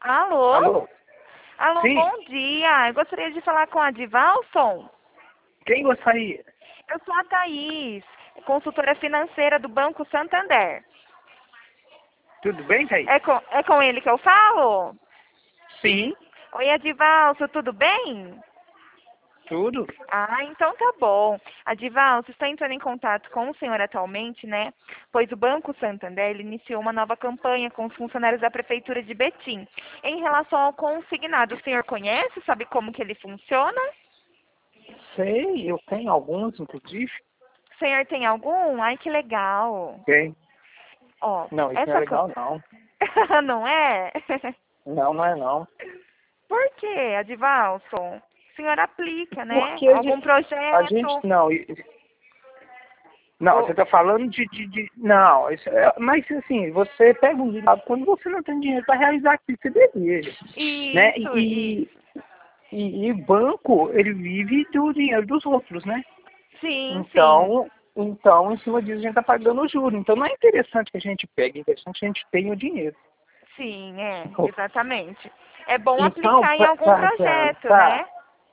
Alô? Alô? Alô, Sim? bom dia. Eu gostaria de falar com a Divalson. Quem gostaria? Eu sou a Thaís, consultora financeira do Banco Santander. Tudo bem, Thaís? É com ele que eu falo? Sim, Oi, Adivalson, tudo bem? tudo. Ah, então tá bom. Adivalson, está entrando em contato com o senhor atualmente, né? Pois o Banco Santander ele iniciou uma nova campanha com os funcionários da Prefeitura de Betim. Em relação ao consignado, o senhor conhece? Sabe como que ele funciona? Sei, eu tenho alguns, inclusive. O senhor tem algum? Ai, que legal. Tem. Ó, Não, isso não é essa... legal, não. Não é? Não, não é não. Por quê, Adivalson? O senhor aplica, né? Porque Algum a gente projeto? não. Não, Ou... você está falando não, mas assim, você pega um dinheiro quando você não tem dinheiro para realizar aquilo que você deseja. Né? Isso, isso. E banco, ele vive do dinheiro dos outros, né? Sim, sim. Então, em cima disso, a gente está pagando o juro. Então, não é interessante que a gente pegue, é interessante que a gente tenha o dinheiro. Sim, exatamente. É bom Então, aplicar em algum projeto, né?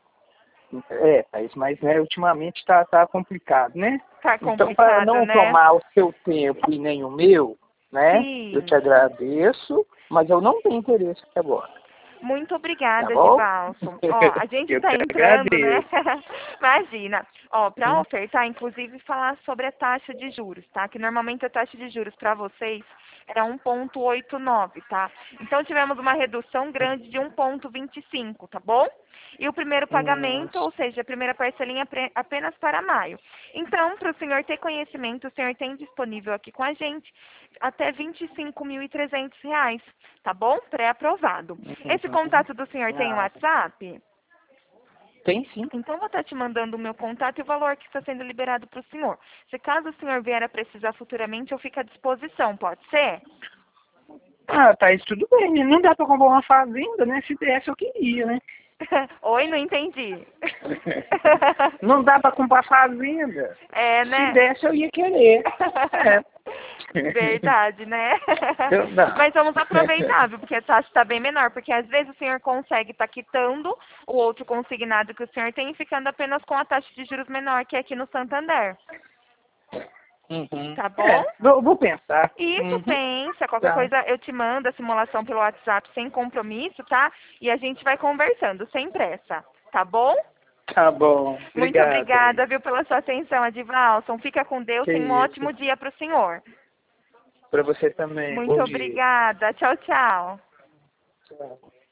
Thaís, mas né, ultimamente está complicado, né? Tá Então, para complicado, não né? tomar o seu tempo e nem o meu, né? Eu te Sim. agradeço, mas eu não tenho interesse aqui agora, Muito tá obrigada, bom? Divalson. Ó, a gente Eu está que entrando, né? agradeço. Imagina. Ó, para ofertar, inclusive, falar sobre a taxa de juros, tá? Que normalmente a taxa de juros para vocês era 1,89, tá? Então tivemos uma redução grande de 1,25, tá bom? E o primeiro Hum, pagamento, ou seja, a primeira parcelinha apenas para maio. Então, para o senhor ter conhecimento, o senhor tem disponível aqui com a gente até R$ 25.300, tá bom? Pré-aprovado. Esse contato do senhor tem o ah, WhatsApp? tem sim. Então, vou estar te mandando o meu contato e o valor que está sendo liberado para o senhor. Se caso o senhor vier a precisar futuramente, eu fico à disposição, pode ser? Ah, Thaís, tudo bem, né? Não dá para comprar uma fazenda, né? Se desse, eu queria, né? Oi, não entendi. Não dá para comprar fazenda. É, Se né? desse, eu ia querer. É. Verdade, né? Eu, não. Mas vamos aproveitar, viu? Porque a taxa está bem menor. Porque às vezes o senhor consegue estar quitando o outro consignado que o senhor tem e ficando apenas com a taxa de juros menor que é aqui no Santander. Uhum. Tá bom? Vou pensar. Isso, Uhum. pensa. Qualquer Tá. coisa eu te mando a simulação pelo WhatsApp sem compromisso, tá? E a gente vai conversando, sem pressa. Tá bom? Tá bom. Muito Obrigado aí. obrigada, viu, pela sua atenção, Adivalson. Fica com Deus. Que Tenha um isso. ótimo dia para o senhor. Para você também. Muito Bom dia. obrigada. Tchau, tchau. Tchau.